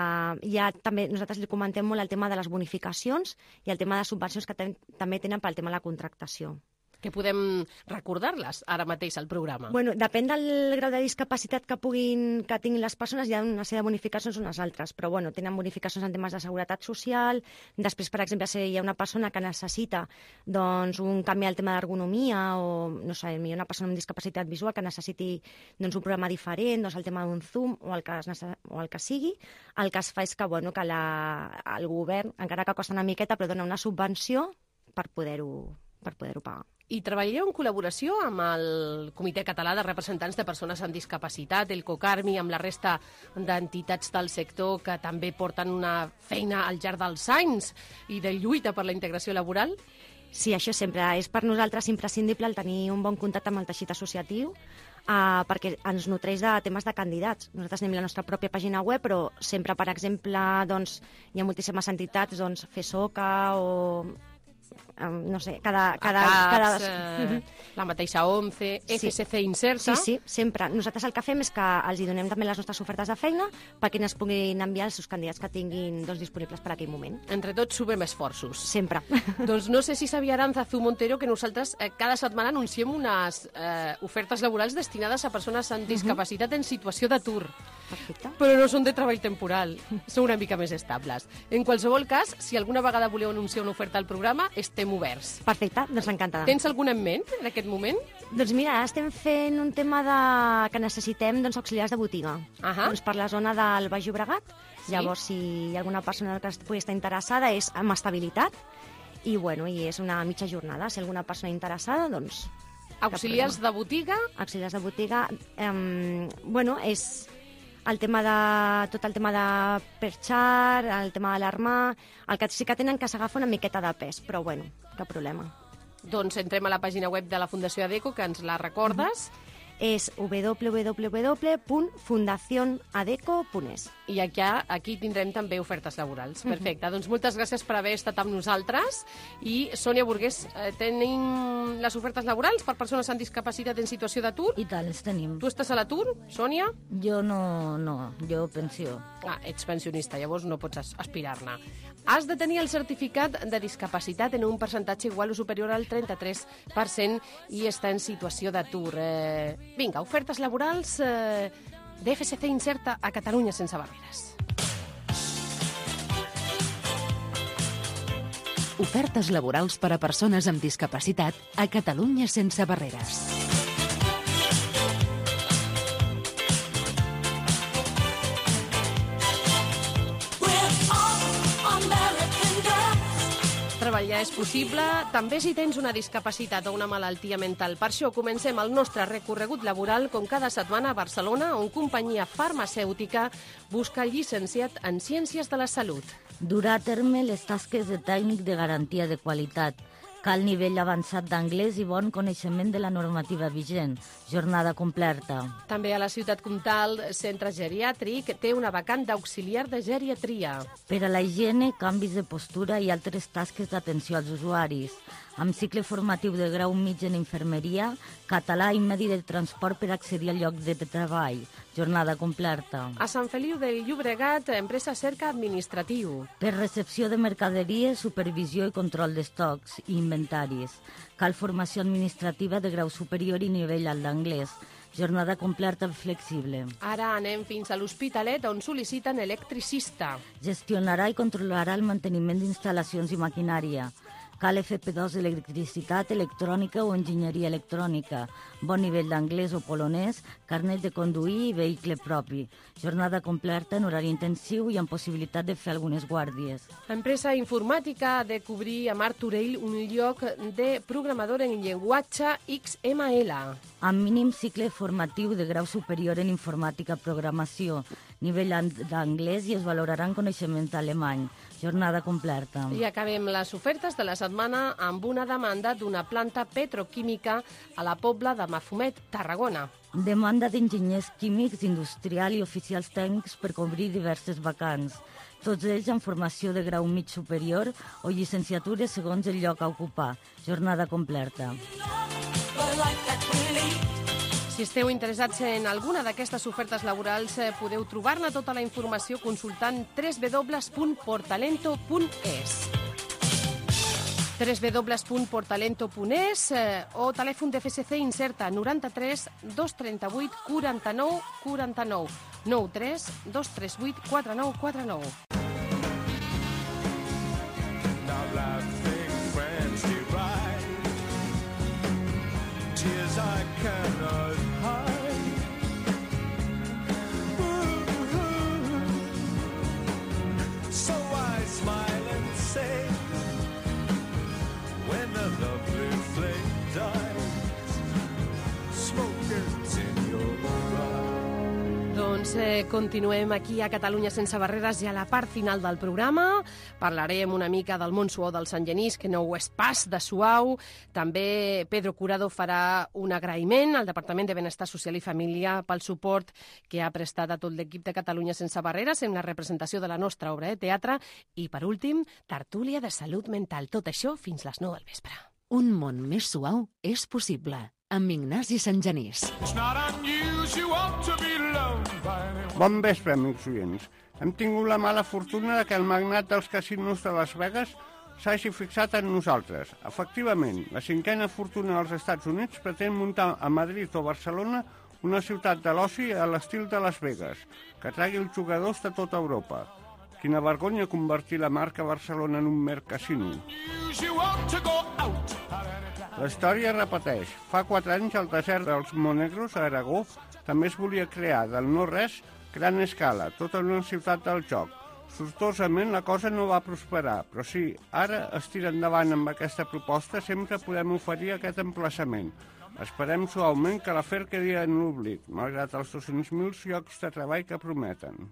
nosaltres li comentem molt el tema de les bonificacions i el tema de subvencions que també tenen pel tema de la contractació. Que podem recordar-les ara mateix al programa? Bueno, depèn del grau de discapacitat que tinguin les persones, hi ha una sèrie de bonificacions unes altres, però bueno, tenen bonificacions en temes de seguretat social. Després, per exemple, si hi ha una persona que necessita doncs, un canvi al tema d'ergonomia o, no sé, hi ha una persona amb discapacitat visual que necessiti doncs, un programa diferent, doncs, el tema d'un Zoom o el que sigui, el que es fa és que, bueno, que el govern, encara que costa una miqueta, però dona una subvenció per poder-ho pagar. I treballeu en col·laboració amb el Comitè Català de Representants de Persones amb Discapacitat, el COCARMI, amb la resta d'entitats del sector que també porten una feina al llarg dels anys i de lluita per la integració laboral? Sí, això sempre és per nosaltres imprescindible el tenir un bon contacte amb el teixit associatiu perquè ens nutreix de temes de candidats. Nosaltres tenim la nostra pròpia pàgina web, però sempre, per exemple, doncs, hi ha moltíssimes entitats, doncs, FESOCA o... no sé, cada la mateixa ONCE, FSC Inserta. Sí, sempre. Nosaltres el que fem és que els hi donem també les nostres ofertes de feina perquè ens puguin enviar els seus candidats que tinguin disponibles per aquell moment. Entre tots sumem esforços. Sempre. Doncs no sé si sabia Arantzazu Montero que nosaltres cada setmana anunciem unes ofertes laborals destinades a persones amb discapacitat en situació d'atur. Perfecte. Però no són de treball temporal, són una mica més estables. En qualsevol cas, si alguna vegada voleu anunciar una oferta al programa, estem oberts. Perfecte, doncs encantada. Tens alguna en ment en aquest moment? Doncs mira, estem fent un tema que necessitem auxiliars de botiga. Doncs per la zona del Baix Llobregat. Llavors, si hi ha alguna persona que pugui estar interessada, és amb estabilitat i és una mitja jornada. Si alguna persona interessada, doncs... Auxiliars de botiga? Auxiliars de botiga, és... tot el tema de perxar, el tema d'alarmar, el que sí que tenen que s'agafa una miqueta de pes, però cap problema. Doncs entrem a la pàgina web de la Fundació ADECO, que ens la recordes. És www.fundacionadeco.es. I aquí tindrem també ofertes laborals. Perfecte, doncs moltes gràcies per haver estat amb nosaltres. I, Sònia Burgués, tenim les ofertes laborals per persones amb discapacitat en situació d'atur? I tant, les tenim. Tu estàs a l'atur, Sònia? Jo no, jo pensió. Ets pensionista, llavors no pots aspirar-ne. Has de tenir el certificat de discapacitat en un percentatge igual o superior al 33% i estar en situació d'atur. Vinga, ofertes laborals d'FSC Inserta a Catalunya sense barreres. Ofertes laborals per a persones amb discapacitat a Catalunya sense barreres. Treballar és possible, també si tens una discapacitat o una malaltia mental. Per això comencem el nostre recorregut laboral com cada setmana a Barcelona, on companyia farmacèutica busca llicenciat en Ciències de la Salut. Durà a terme les tasques de tècnic de garantia de qualitat. Cal nivell avançat d'anglès i bon coneixement de la normativa vigent. Jornada completa. També a la ciutat comtal, centre geriàtric, té una vacant d'auxiliar de geriatria. Per a la higiene, canvis de postura i altres tasques d'atenció als usuaris. amb cicle formatiu de grau mig en infermeria, català i medi de transport per accedir al lloc de treball. Jornada completa. A Sant Feliu del Llobregat, empresa cerca administratiu. Per recepció de mercaderies, supervisió i control d'estocs i inventaris. Cal formació administrativa de grau superior i nivell alt d'anglès. Jornada completa flexible. Ara anem fins a l'Hospitalet, on sol·liciten electricista. Gestionarà i controlarà el manteniment d'instal·lacions i maquinària. Cal FP2 electricitat, electrònica o enginyeria electrònica. Bon nivell d'anglès o polonès, carnet de conduir i vehicle propi. Jornada completa en horari intensiu i amb possibilitat de fer algunes guàrdies. Empresa informàtica ha de cobrir a Martorell un lloc de programador en llenguatge XML. Amb mínim cicle formatiu de grau superior en informàtica programació, nivell d'anglès i es valoraran coneixements d'alemany. Jornada completa. I acabem les ofertes de la setmana amb una demanda d'una planta petroquímica a la Pobla de Mafumet, Tarragona. Demanda d'enginyers químics, industrial i oficials tècnics per cobrir diverses vacants. Tots ells amb formació de grau mig superior o llicenciatura segons el lloc a ocupar. Jornada completa. Si esteu interessats en alguna d'aquestes ofertes laborals, podeu trobar-ne tota la informació consultant www.portalento.es. www.portalento.es o telèfon de FSC incerta 93 238 49 49 93 238 49 49. Tears I cannot hide. So I smile and say, when the lovely flame dies, smoke is in your eyes. Doncs continuem aquí a Catalunya sense barreres i a la part final del programa. Parlarem una mica del món suau del Sant Genís, que no ho és pas de suau. També Pedro Curado farà un agraïment al Departament de Benestar Social i Família pel suport que ha prestat a tot l'equip de Catalunya sense barreres en la representació de la nostra obra de teatre. I, per últim, tertúlia de salut mental. Tot això fins les 9 del vespre. Un món més suau és possible. Amb Ignasi Sant Genís. Bon vespre, amics oients. Hem tingut la mala fortuna que el magnat dels casinos de Las Vegas s'hagi fixat en nosaltres. Efectivament, la cinquena fortuna dels Estats Units pretén muntar a Madrid o Barcelona una ciutat de l'oci a l'estil de Las Vegas, que tragui els jugadors de tota Europa. Quina vergonya convertir la marca Barcelona en un mer casino. La història repeteix. Fa 4 anys al desert dels Monegros, a Aragó, també es volia crear del no-res gran escala, tota una ciutat del joc. Sortosament la cosa no va prosperar, però sí, ara es tira endavant amb aquesta proposta, sempre podem oferir aquest emplaçament. Esperem suaument que l'afer quedi en l'oblit, malgrat els 200.000 llocs de treball que prometen.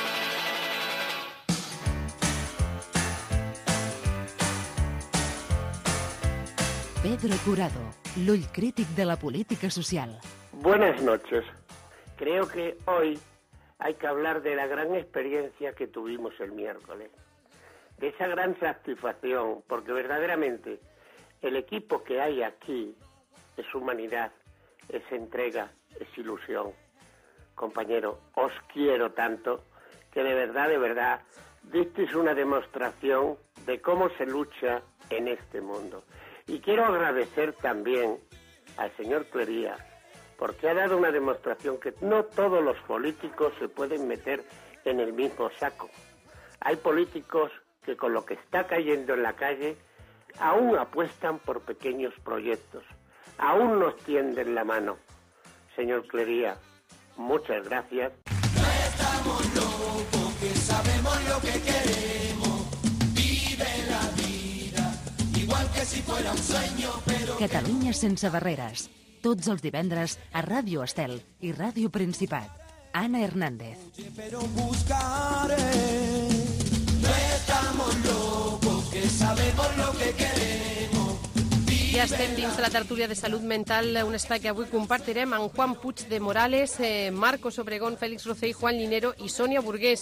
Pedro Curado, l'ull crític de la política social. Buenas noches. Creo que hoy hay que hablar de la gran experiencia que tuvimos el miércoles. De esa gran satisfacción, porque verdaderamente el equipo que hay aquí es humanidad, es entrega, es ilusión. Compañero, os quiero tanto que de verdad, disteis una demostración de cómo se lucha en este mundo. Y quiero agradecer también al señor Clería, porque ha dado una demostración que no todos los políticos se pueden meter en el mismo saco. Hay políticos que con lo que está cayendo en la calle aún apuestan por pequeños proyectos, aún nos tienden la mano. Señor Clería, muchas gracias. No estamos locos, que sabemos lo que queremos. Vive la vida, igual que si fuera un sueño, pero... Catalunya sense barreres. Tots els divendres a Ràdio Estel i Ràdio Principat. Ana Hernández. Pero buscaré. No estamos locos, que sabemos lo que queremos. Ja estem dins de la tertúlia de salut mental, un espai que avui compartirem amb Juan Puig de Morales, Marcos Obregón, Félix Rocell, Juan Linero i Sònia Burgués.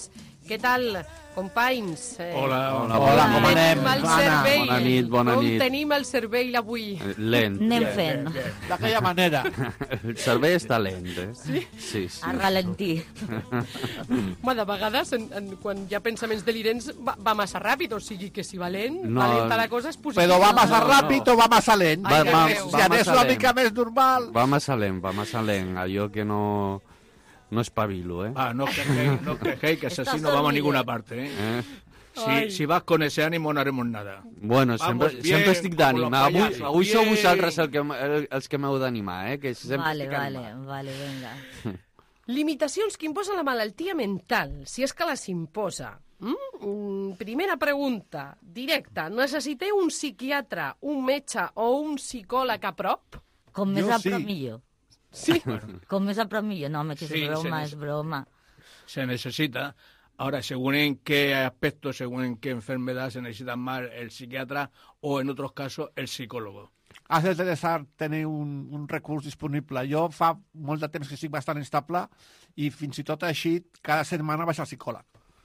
Què tal, companys? Hola, com anem? El cervell. Bona nit. Com tenim el cervell avui? Lent. Anem fent. D'aquella manera. El cervell està lent, eh? Sí. A ralentí. Home, de vegades, quan hi ha pensaments delirents, va massa ràpid, o sigui que si va lent, No. va lenta la cosa és positiu. Però va massa ràpid o va massa lent? Va Si anés massa una lent. mica més normal... Va massa lent. Allò que no espabilo, ¿eh? No quejéis, que así no vamos a ninguna parte, ¿eh? Si vas con ese ánimo no haremos nada. Bueno, Vamos sempre estic d'ànima. Avui sou bien. vosaltres els que m'heu d'animar, eh? Que sempre estic animat. Vale, venga. Limitacions que imposa la malaltia mental, si és que les imposa. Primera pregunta, directa. Necessiteu un psiquiatre, un metge o un psicòleg a prop? Com més a prop millor. Sí. Com més a prop millor. No, home, que Sí, és broma. Se necesita. Ahora, según en qué aspecto, según en qué enfermedad se necesita más el psiquiatra o, en otros casos, el psicólogo. Has d'interessar tenir un recurs disponible. Jo fa molt de temps que estic bastant estable i fins i tot així cada setmana vaig al psicòleg.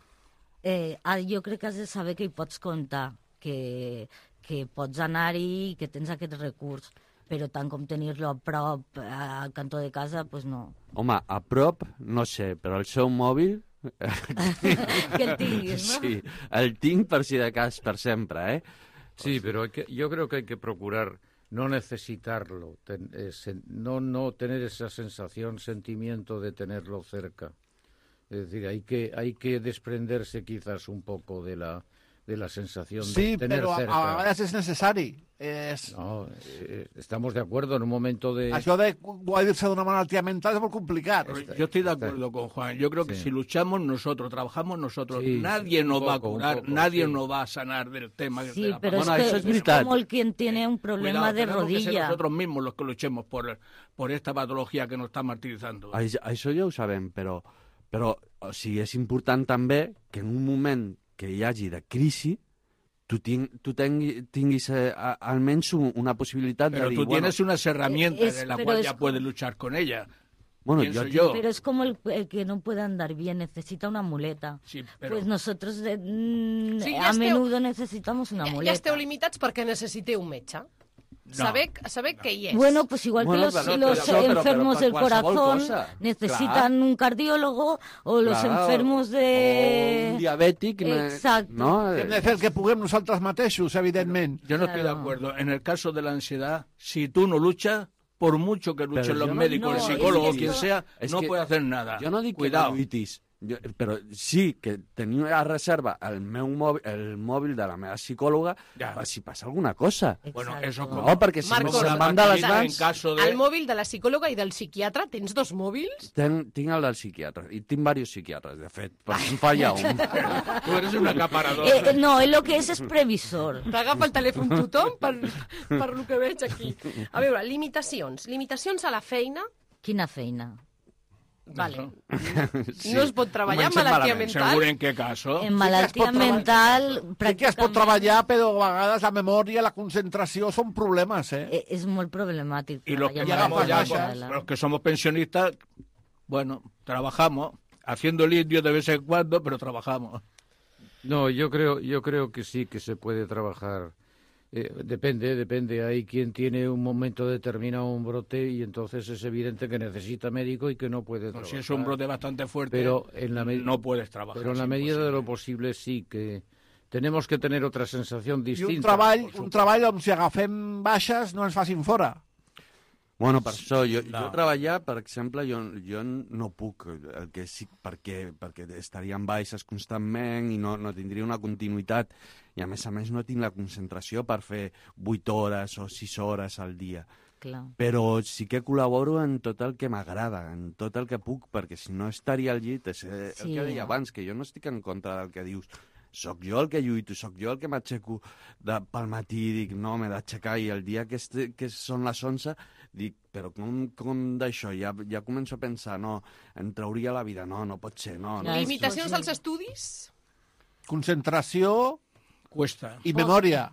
Jo crec que has de saber que hi pots comptar, que pots anar-hi i que tens aquest recurs, però tant com tenir-lo a prop, al cantó de casa, doncs no. Home, a prop, no sé, però el seu mòbil... Que el tinguis, ¿no? Sí, el tinc per si de cas, per sempre, ¿eh? Sí, pero yo creo que hay que procurar no necesitarlo, no tener esa sensación, sentimiento de tenerlo cerca. Es decir, hay que desprenderse quizás un poco de la sensación de tener però cerca. a vegades és necessari. No, estamos de acuerdo en un momento de... Això de guarir-se d'una malaltia mental és molt complicat. Yo estoy de acuerdo con Juan. Yo creo que si luchamos nosotros, trabajamos nosotros, Sí, nadie nos va a curar, poco, nadie sí. nos va a sanar del tema. Sí, de la pero pandemia. es como el quien tiene un problema Cuidado, de tenemos que ser rodilla. nosotros mismos los que luchemos por esta patología que nos está martirizando. Això ja ho sabem, però o sigui, és important també que en un moment que hi hagi de crisi tu tinguis almenys una possibilitat Pero de dir... tú tienes unas herramientas en las pero cuales es ya puedes luchar con ella. Bueno, Pienso yo. Pero es como el que no puede andar bien, necesita una muleta. Sí, pero... Pues nosotros Sí, a menudo necesitamos una Ja muleta. esteu limitats perquè necessiteu un metge. Saber que hi és. Bueno, pues igual que los enfermos del corazón necesitan un cardiólogo o los enfermos de... un diabètic... Exacto. No? Hem de fer el que puguem nosaltres mateixos, evidentment. Yo no estoy de acuerdo. En el caso de la ansiedad, si tú no luchas, por mucho que luchen los médicos, el psicólogo, quien sea, no puede hacer nada. Jo no dic Cuidado. que no lluitis, però sí que tenia a reserva el mòbil de la meva psicòloga per si passa alguna cosa. Bueno, eso no, perquè si Marcos, se'n van de les mans... El mòbil de la psicòloga i del psiquiatre, tens dos mòbils? Tinc el del psiquiatre, i tinc diversos psiquiatres, de fet, per si em falla un. Tu eres un acaparador. No, lo que és previsor. T'agafa el telèfon tothom per lo que veig aquí. A veure, limitacions. Limitacions a la feina. Quina feina? Vale. No es pot treballar amb malaltia mental? Seguro en qué caso. En malaltia mental... Sí que es pot treballar, però a vegades la memòria, la concentració són problemes, És molt problemàtic. Y los que somos pensionistas, bueno, trabajamos, haciendo el indio de vez en cuando, pero trabajamos. No, yo creo que sí que se puede trabajar. Depende. Hay quien tiene un momento determinado un brote y entonces es evidente que necesita médico y que no puede trabajar. Si es un brote bastante fuerte, pero no puedes trabajar. Pero en la medida de lo posible sí que tenemos que tener otra sensación distinta. I un treball on si agafem baixes no ens facin fora. Bueno, per això, jo treballar, per exemple, jo no puc, perquè estaria en baixes constantment i no tindria una continuïtat, i a més no tinc la concentració per fer 8 hores o 6 hores al dia. Clar. Però sí que col·laboro en tot el que m'agrada, en tot el que puc, perquè si no estaria al llit, és el que deia abans, que jo no estic en contra del que dius. Soc jo el que lluito, soc jo el que m'aixeco pel matí i dic, no, m'he d'aixecar, i el dia que són les 11 dic, però com d'això? Ja començo a pensar, no, em trauria la vida, no pot ser, no. Limitacions als estudis? Concentració cuesta i memòria.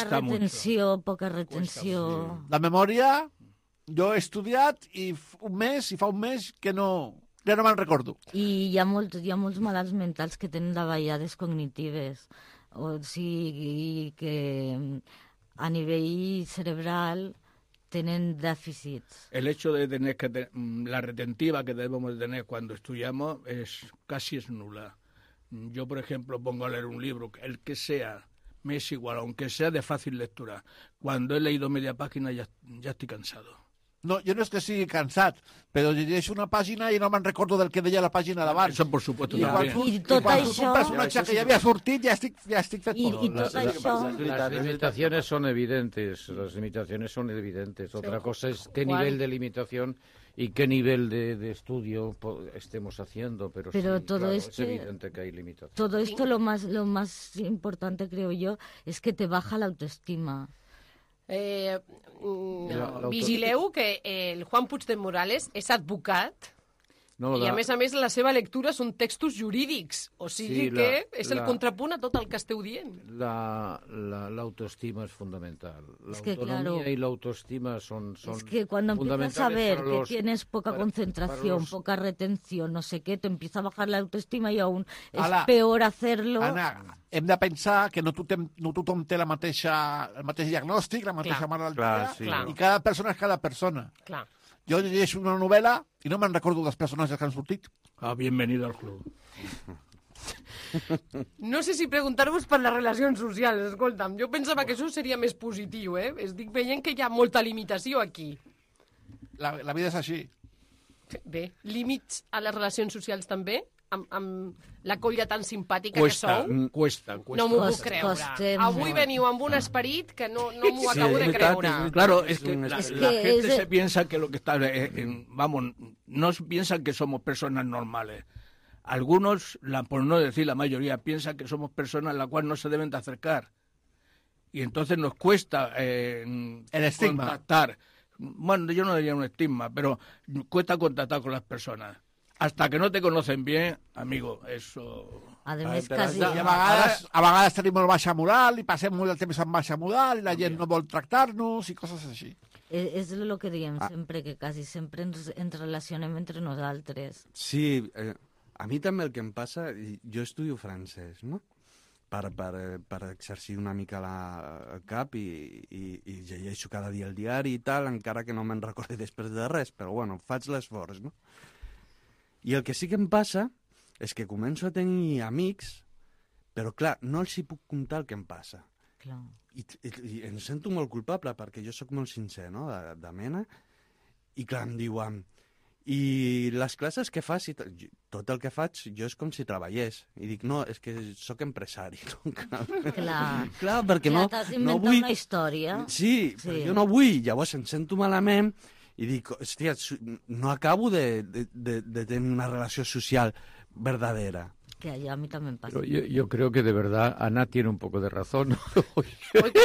Poca retenció. La memòria, jo he estudiat i fa un mes que no ja no me'n recordo. I hi ha molts malalts mentals que tenen davallades cognitives, o sigui que a nivell cerebral tienen déficits. El hecho de tener la retentiva que debemos de tener cuando estudiamos casi es nula. Yo, por ejemplo, pongo a leer un libro, el que sea, me es igual, aunque sea de fácil lectura. Cuando he leído media página ya estoy cansado. No, jo no és que sigui cansat, però llegeixo una pàgina i no me'n recordo del que deia la pàgina d'abans. Eso, por supuesto, I quan surt un personatge que ja havia sortit, ja estic fet tot. Las limitaciones son evidentes, Otra cosa es qué nivel de limitación y qué nivel de estudio estemos haciendo, pero sí, todo claro, es evidente que hay limitaciones. Todo esto lo más importante, creo yo, es que te baja la autoestima. Vigileu que el Juan Puig de Morales és advocat i, a més, la seva lectura són textos jurídics. O sigui que és el contrapunt a tot el que esteu dient. La autoestima es fundamental. La es que, autonomía claro, y la autoestima son es que cuando empiezas a ver que tienes poca concentración, poca retención, no sé qué, te empieza a bajar la autoestima y aún es peor hacerlo. Anna, hem de pensar que no tothom té el mateix diagnòstic, la mateixa malaltia, i cada persona és cada persona. Clar. Jo llegeixo una novel·la i no me'n recordo dels personatges que han sortit. Bienvenido al club. No sé si preguntar-vos per les relacions socials, escolta'm. Jo pensava que això seria més positiu, Estic veient que hi ha molta limitació aquí. La vida és així. Bé, límits a les relacions socials també? Amb la colla tan simpàtica que sou? Cuesta. No m'ho puc creure. Avui veniu amb un esperit que no m'ho acabo de creure. Claro, es que la gente se piensa que lo que está... no piensan que somos personas normales. Algunos, por no decir la mayoría, piensan que somos personas a las cuales no se deben de acercar. Y entonces nos cuesta el estigma. Contactar. Bueno, yo no diría un estigma, pero cuesta contactar con las personas. Hasta que no te conocen bien, amigo, eso... Además, quasi... A vegades tenim molt baixa moral i passem molt el temps amb baixa moral i la gent no vol tractar-nos i coses així. És el que diem sempre, que quasi sempre ens relacionem entre nosaltres. Sí, a mi també el que em passa... Jo estudio francès, no? Per exercir una mica el cap i llegeixo cada dia el diari i tal, encara que no me'n recordi després de res, però bueno, faig l'esforç, no? I el que sí que em passa és que començo a tenir amics, però clar, no els hi puc contar el que em passa. Clar. I em sento molt culpable perquè jo sóc molt sincer, no?, de mena, i clar, em diuen, i les classes que fas, tot el que faig, jo és com si treballés. I dic, no, és que sóc empresari. No? Clar, perquè no... T'has inventat una història. Sí, però jo no vull, llavors em sento malament, i dic, hòstia, no acabo de tenir una relació social verdadera. Que a mí también pasa. Pero yo creo que de verdad Ana tiene un poco de razón. Hoy que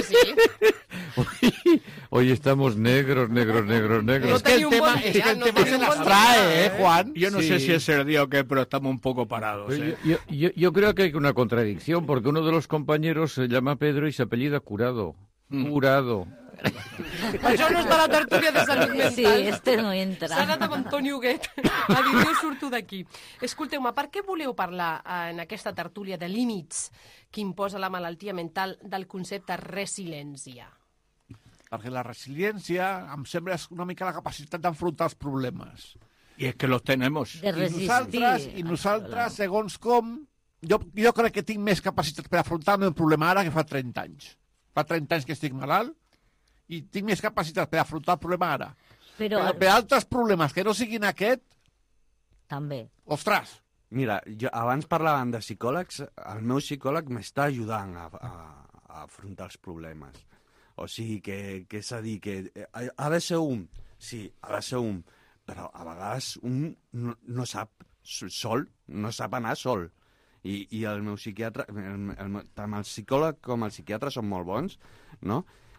sí. Hoy estamos negros. Es que el tema se las trae, Juan. Yo no sé si es el día o qué, pero estamos un poco parados. Yo creo que hay una contradicción, porque uno de los compañeros se llama Pedro y se apellida Curado. Curado. Això no és de la tertúlia de salut mental. Sí, no entra. S'ha anat amb Antoni Huguet a dir, jo surto d'aquí. Escolteu-me, per què voleu parlar en aquesta tertúlia de límits que imposa la malaltia mental del concepte resiliència? Perquè la resiliència em sembla una mica la capacitat d'enfrontar els problemes. I és que los tenemos. De resistir. I nosaltres, segons com, jo crec que tinc més capacitat per afrontar el meu problema ara que fa 30 anys. Fa 30 anys que estic malalt, i tinc més capacitat per afrontar el problema ara. Però per altres problemes que no siguin aquest... També. Ostres! Mira, abans parlàvem de psicòlegs, el meu psicòleg m'està ajudant a afrontar els problemes. O sigui, que és a dir, que ha de ser un, sí, ha de ser un, però a vegades un no sap sol, no sap anar sol. I el meu psiquiatre, tant el psicòleg com el psiquiatre són molt bons, no?,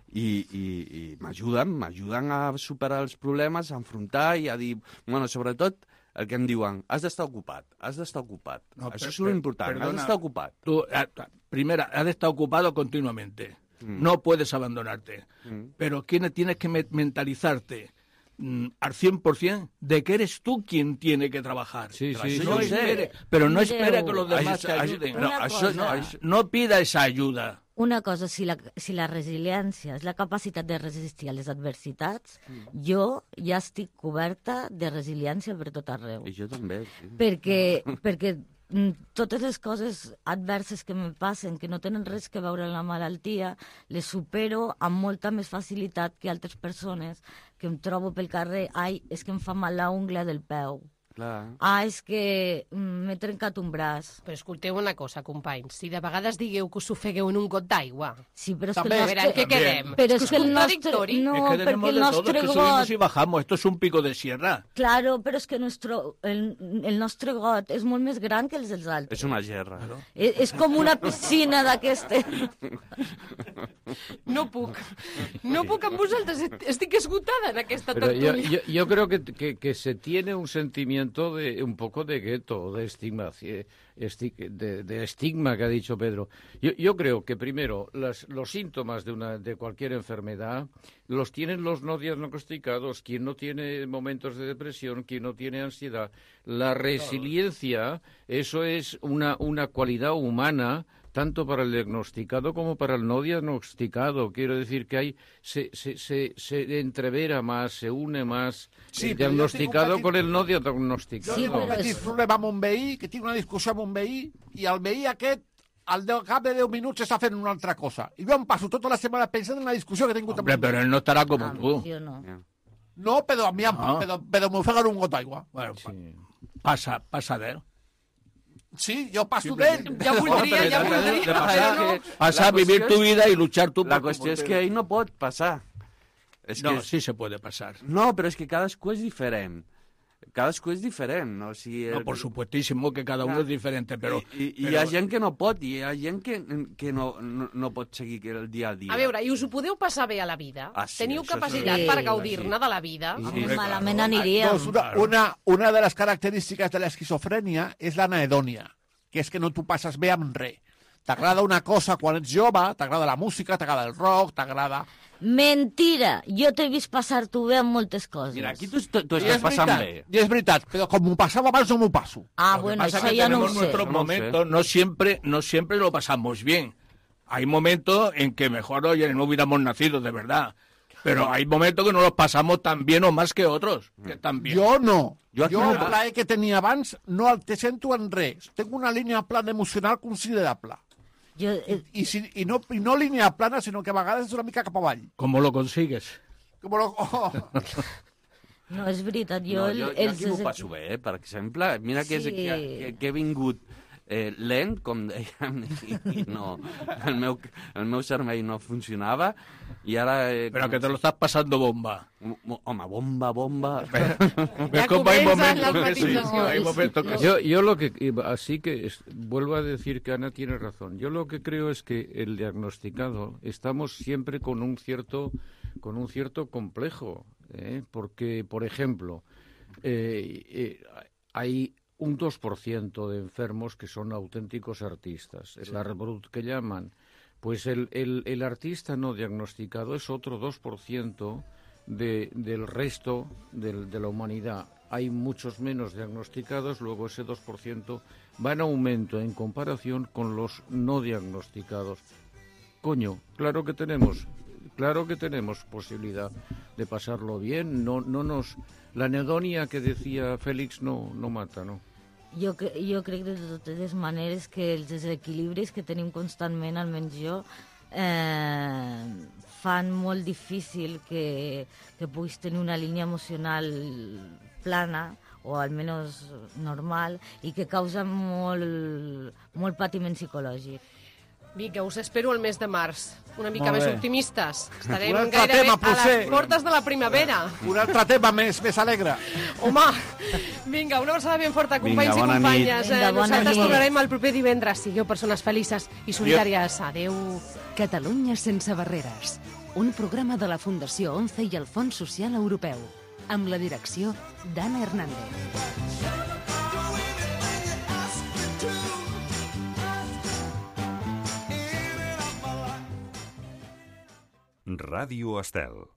i m'ajuden a superar els problemes, a enfrontar i a dir... Bueno, sobretot el que em diuen, has d'estar ocupat. No, això és lo important, has d'estar ocupat. Tú, primera, has d'estar ocupado continuamente. No puedes abandonarte. Pero tienes que mentalizarte al 100% de que eres tú quien tiene que trabajar. Sí, No espere, pero no espera que los demás te ayuden. No pida esa ayuda. Una cosa, si la resiliència és la capacitat de resistir a les adversitats, jo ja estic coberta de resiliència per tot arreu. I jo també. Sí. Perquè totes les coses adverses que me passen, que no tenen res que veure amb la malaltia, les supero amb molta més facilitat que altres persones que em trobo pel carrer. Ai, és que em fa mal la ungla del peu. Clar. És que m'he trencat un braç. Però escolteu una cosa, companys, si de vegades digueu que us ofegueu en un got d'aigua... Sí, però és també, que què quedem? Però és que el nostre... contradictori. No, Es que tenemos perquè el de todo, nostre es que subimos got... y bajamos, esto es un pico de sierra. Claro, però és que el nostre got és molt més gran que els dels altres. És una gerra. No? És com una piscina d'aquestes. No puc amb vosaltres, estic esgotada en aquesta Pero tertúlia. yo creo que se tiene un sentimiento de un poco de gueto, de estigma, de estigma que ha dicho Pedro. Yo creo que primero los síntomas de cualquier enfermedad los tienen los no diagnosticados, quien no tiene momentos de depresión, quien no tiene ansiedad. La resiliencia, eso es una cualidad humana tanto para el diagnosticado como para el no diagnosticado. Quiero decir que se entrevera más, se une más el diagnosticado con el no diagnosticado. Jo tinc un petit problema amb un veí, que tinc una discussió amb un veí, i el veí aquest, al cap de 10 minuts, està fent una altra cosa. I jo em passo tota la setmana pensant en la discussió que he tingut amb Hombre, pero él no estará como tú. Jo no. No, però m'ofega un got d'aigua. Bueno, pasa de él. Sí, jo passo d'ell. Ja voldria. Pasa a vivir tu vida y luchar tú. La qüestió és que ell no pot passar. Sí se puede pasar. No, però és que cadascú és diferent. Cadascú és diferent, no? O sigui, No, por supuestísimo que cada uno es diferente, pero... I hi ha gent que no pot, i hi ha gent que no pot seguir el dia a dia. A veure, i us ho podeu passar bé a la vida? Sí, Teniu això capacitat sí. per gaudir-ne de la vida? Malament aniríem. Doncs una de les característiques de l'esquizofrènia és l'anhedònia, que és que no t'ho passes bé amb res. T'agrada una cosa quan ets jove, t'agrada la música, t'agrada el rock, t'agrada... Mentira! Jo t'he vist passar-t'ho bé amb moltes coses. Mira, aquí tu estàs passant bé. I és veritat, però com m'ho passava abans no m'ho passo. Bueno, Pasa això que ja no ho tenemos sé. nuestros momentos, no siempre lo pasamos bien. Hay momentos en que mejor, oye, no hubiéramos nacido, de verdad. Pero hay momentos que no los pasamos tan bien o más que otros. Que tan bien. Jo no. Jo el plaer que tenia abans no el te sento en res. Tengo una línia plana emocional considerable. I no línia plana, sinó que a vegades és una mica cap avall. ¿Cómo lo consigues? No, és veritat. Jo aquí m'ho passo bé, per exemple. Mira que he vingut lent, com dèiem, i no, el meu cervell no funcionava, i ara... Pero que te lo estás pasando bomba. Home, bomba. ¿Ves cómo hay momentos que sí? Hay momentos que sí. Yo lo que... Así que vuelvo a decir que Ana tiene razón. Yo lo que creo es que el diagnosticado estamos siempre con un cierto complejo, porque, por ejemplo, hay un 2% de enfermos que son auténticos artistas, es la Rebrut que llaman. Pues el artista no diagnosticado es otro 2% del resto de la humanidad. Hay muchos menos diagnosticados, luego ese 2% va en aumento en comparación con los no diagnosticados. Coño, claro que tenemos posibilidad de pasarlo bien. La anedonia que decía Félix no mata, ¿no? Jo crec de totes maneres que els desequilibris que tenim constantment, almenys jo, fan molt difícil que puguis tenir una línia emocional plana o almenys normal i que causa molt patiment psicològic. Vinga, us espero el mes de març. Una mica Molt més bé. optimistes. Estarem Un altre gairebé tema, a les potser. portes de la primavera. Un altre tema més alegre. Home, vinga, una abraçada ben forta, companys Vinga, i bona companyes. nit. Vinga, bona Nosaltres nit. tornarem el proper divendres. Sigueu persones felices i solidàries. Adéu. Catalunya sense barreres. Un programa de la Fundació 11 i el Fons Social Europeu. Amb la direcció d'Anna Hernández. Ràdio Estel.